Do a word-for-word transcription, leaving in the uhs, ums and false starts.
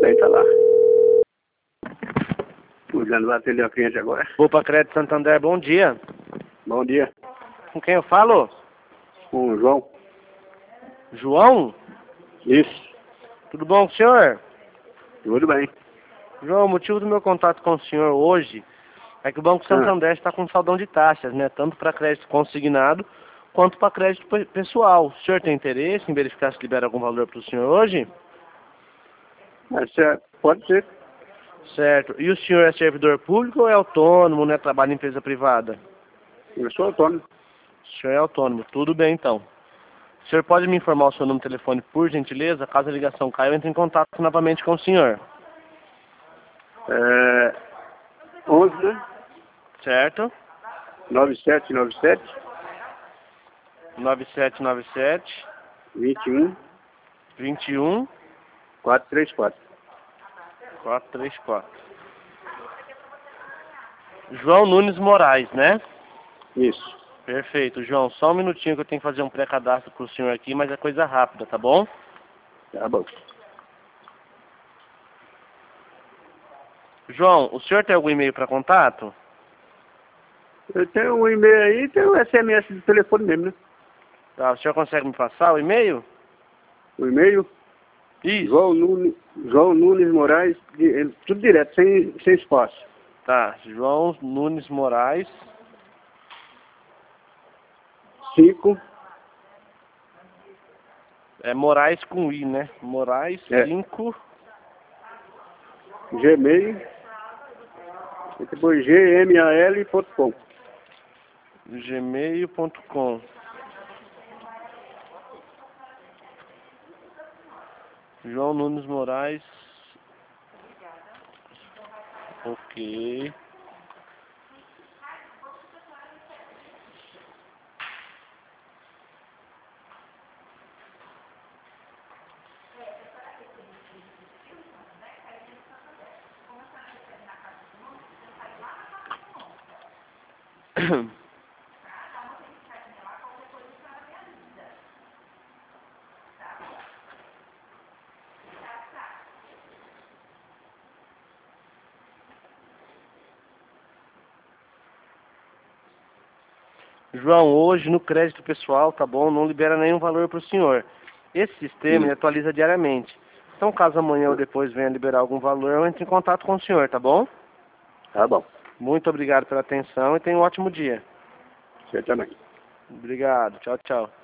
bem, tá lá. Usando vai atender a cliente agora. Opa, Crédito Santander, bom dia. Bom dia. Com quem eu falo? Com o João. João? Isso. Tudo bom com o senhor? Tudo bem. João, o motivo do meu contato com o senhor hoje é que o Banco Santander está com saldão de taxas, né? Tanto para crédito consignado quanto para crédito pe- pessoal. O senhor tem interesse em verificar se libera algum valor para o senhor hoje? Mas, é, pode ser. Certo. E o senhor é servidor público ou é autônomo, né? Trabalha em empresa privada? Eu sou autônomo. O senhor é autônomo. Tudo bem, então. O senhor pode me informar o seu número de telefone, por gentileza? Caso a ligação caia, eu entre em contato novamente com o senhor. É, onze, né? Certo? nove sete nove sete, nove sete nove sete, vinte e um, vinte e um, quatrocentos e trinta e quatro. quatrocentos e trinta e quatro. João Nunes Moraes, né? Isso. Perfeito, João. Só um minutinho que eu tenho que fazer um pré-cadastro pro senhor aqui, mas é coisa rápida, tá bom? Tá bom. João, o senhor tem algum e-mail para contato? Eu tenho um e-mail aí e tenho o S M S do telefone mesmo, né? Tá, o senhor consegue me passar o e-mail? O e-mail, Isso. João Nunes, João Nunes Moraes, di- tudo direto, sem, sem espaço. Tá, João Nunes Moraes. cinco, É Moraes com I, né? Moraes É. cinco. Gmail, e depois gmail ponto com. gmail ponto com. João Nunes Moraes. Ok. João, hoje no crédito pessoal, tá bom? Não libera nenhum valor para o senhor. Esse sistema ele atualiza diariamente. Então, caso amanhã ou depois venha liberar algum valor, eu entro em contato com o senhor, tá bom? Tá bom. Muito obrigado pela atenção e tenha um ótimo dia. Você também. Obrigado. Tchau, tchau.